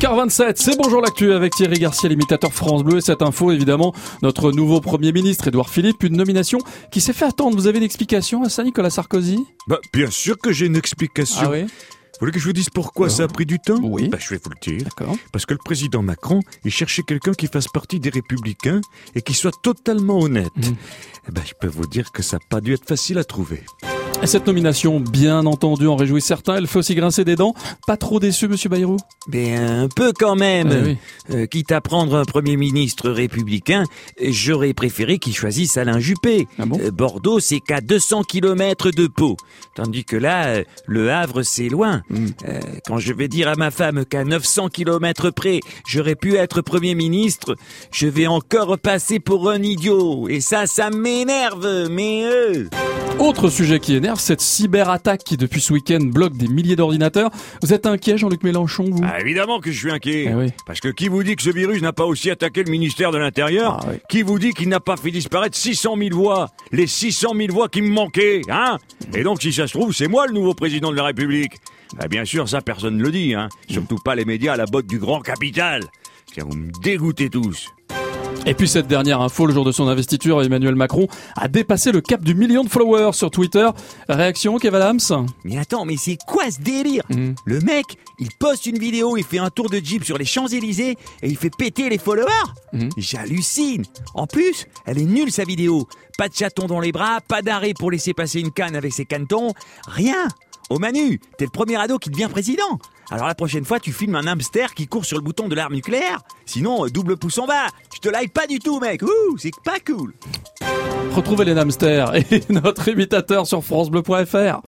5h27, c'est Bonjour l'actu avec Thierry Garcia, l'imitateur France Bleu. Et cette info, évidemment, notre nouveau Premier ministre, Édouard Philippe, une nomination qui s'est fait attendre. Vous avez une explication à ça, Nicolas Sarkozy? Bien sûr que j'ai une explication. Ah oui? Vous voulez que je vous dise pourquoi ça a pris du temps? Oui. Je vais vous le dire. D'accord. Parce que le président Macron, il cherchait quelqu'un qui fasse partie des Républicains et qui soit totalement honnête. Je peux vous dire que ça n'a pas dû être facile à trouver. Et cette nomination, bien entendu, en réjouit certains. Elle fait aussi grincer des dents. Pas trop déçu, monsieur Bayrou? Un peu quand même. Oui. Quitte à prendre un Premier ministre républicain, j'aurais préféré qu'il choisisse Alain Juppé. Ah bon? Bordeaux, c'est qu'à 200 km de Pau. Tandis que là, Le Havre, c'est loin. Quand je vais dire à ma femme qu'à 900 km près, j'aurais pu être Premier ministre, je vais encore passer pour un idiot. Et ça m'énerve, Autre sujet qui énerve, cette cyberattaque qui, depuis ce week-end, bloque des milliers d'ordinateurs. Vous êtes inquiet, Jean-Luc Mélenchon, vous? Évidemment que je suis inquiet. Eh oui. Parce que qui vous dit que ce virus n'a pas aussi attaqué le ministère de l'Intérieur? Ah oui. Qui vous dit qu'il n'a pas fait disparaître 600 000 voix? Les 600 000 voix qui me manquaient, hein? Et donc, si ça se trouve, c'est moi le nouveau président de la République. Bien sûr, ça, personne ne le dit, hein. Surtout pas les médias à la botte du grand capital. Tiens, vous me dégoûtez tous. Et puis cette dernière info, le jour de son investiture, Emmanuel Macron a dépassé le cap du million de followers sur Twitter. Réaction, Kev Adams? Mais attends, mais c'est quoi ce délire? Le mec, il poste une vidéo, il fait un tour de Jeep sur les Champs-Élysées et il fait péter les followers. J'hallucine. En plus, elle est nulle sa vidéo. Pas de chaton dans les bras, pas d'arrêt pour laisser passer une canne avec ses canetons, rien. Au Manu, t'es le premier ado qui devient président. Alors la prochaine fois, tu filmes un hamster qui court sur le bouton de l'arme nucléaire. Sinon, double pouce en bas. Je te like pas du tout, mec. C'est pas cool. Retrouvez les hamsters et notre imitateur sur francebleu.fr.